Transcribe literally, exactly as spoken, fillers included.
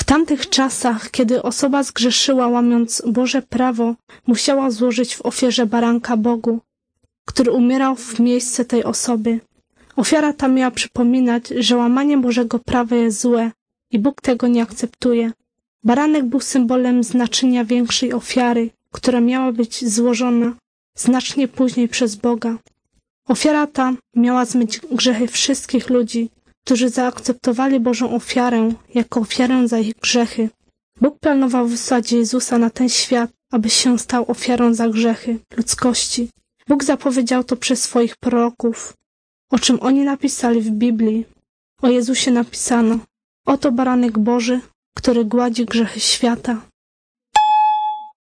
tamtych czasach, kiedy osoba zgrzeszyła, łamiąc Boże prawo, musiała złożyć w ofierze baranka Bogu, który umierał w miejsce tej osoby. Ofiara ta miała przypominać, że łamanie Bożego prawa jest złe i Bóg tego nie akceptuje. Baranek był symbolem znaczenia większej ofiary, która miała być złożona znacznie później przez Boga. Ofiara ta miała zmyć grzechy wszystkich ludzi, którzy zaakceptowali Bożą ofiarę jako ofiarę za ich grzechy. Bóg planował wysłać Jezusa na ten świat, aby się stał ofiarą za grzechy ludzkości. Bóg zapowiedział to przez swoich proroków, o czym oni napisali w Biblii. O Jezusie napisano: oto baranek Boży, który gładzi grzechy świata.